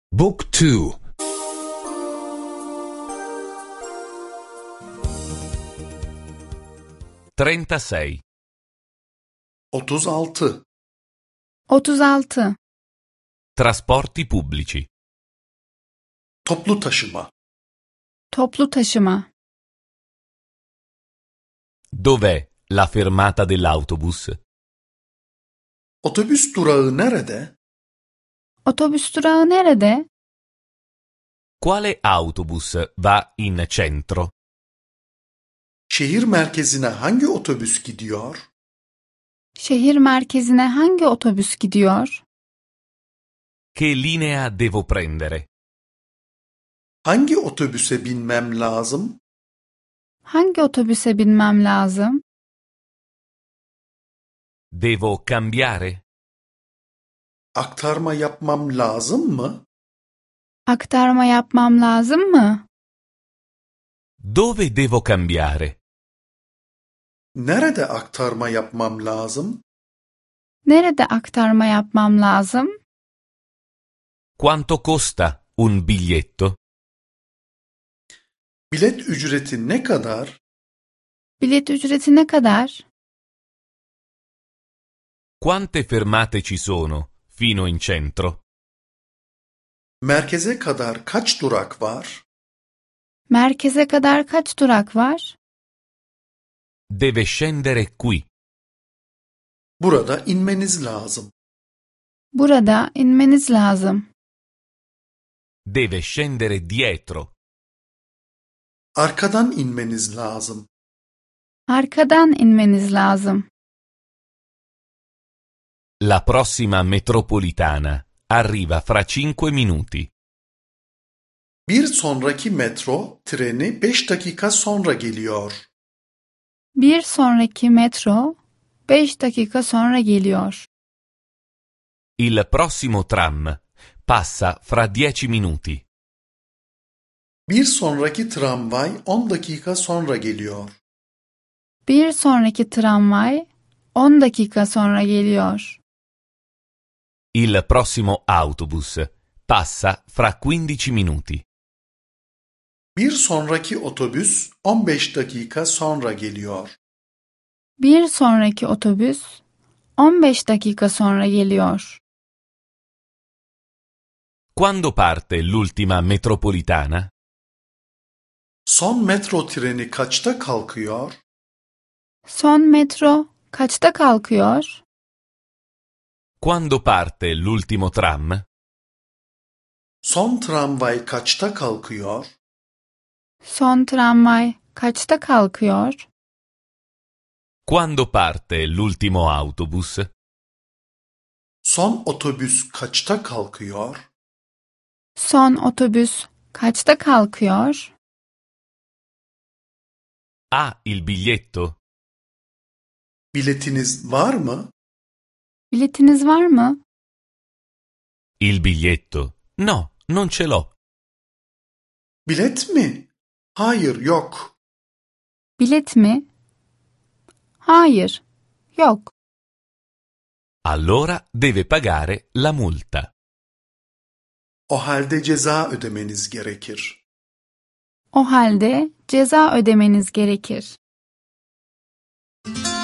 Book 2. 36. 36. 36. Trasporti pubblici. Toplu taşıma. Toplu taşıma. Dov'è la fermata dell'autobus? Otobüs durağı nerede? Otobüs durağı nerede? Quale autobus va in centro? Şehir merkezine hangi otobüs gidiyor? Şehir merkezine hangi otobüs gidiyor? Che linea devo prendere? Hangi otobüse binmem lazım? Hangi otobüse binmem lazım? Devo cambiare? Aktarma yapmam lazım mı? Aktarma yapmam lazım mı? Dove devo cambiare? Nerede aktarma yapmam lazım? Nerede aktarma yapmam lazım? Quanto costa un biglietto? Bilet ücreti ne kadar? Bilet ücreti ne kadar? Quante fermate ci sono fino in centro? Merkeze kadar kaç durak var? Merkeze kadar kaç durak var? Deve scendere qui. Burada inmeniz lazım. Burada inmeniz lazım. Deve scendere dietro. Arkadan inmeniz lazım. Arkadan inmeniz lazım. La prossima metropolitana arriva fra 5 minuti. Bir sonraki metro treni 5 dakika sonra geliyor. Bir sonraki metro 5 dakika sonra geliyor. Il prossimo tram passa fra 10 minuti. Bir sonraki tramvay 10 dakika sonra geliyor. Bir sonraki tramvay 10 dakika sonra geliyor. Il prossimo autobus passa fra 15 minuti. Bir sonraki otobüs 15 dakika sonra geliyor. Bir sonraki otobüs 15 dakika sonra geliyor. Quando parte l'ultima metropolitana? Son metro treni kaçta kalkıyor? Son metro kaçta kalkıyor? Quando parte l'ultimo tram? Son tramvay kaçta kalkıyor? Son tramvay kaçta kalkıyor? Quando parte l'ultimo autobus? Son otobüs kaçta kalkıyor? Son otobüs kaçta kalkıyor? Ha il biglietto? Biletiniz var mı? Biletiniz var mı? Il biglietto? No, non ce l'ho. Bilet mi? Hayır, yok. Bilet mi? Hayır, yok. Allora deve pagare la multa. O halde ceza ödemeniz gerekir. O halde ceza ödemeniz gerekir.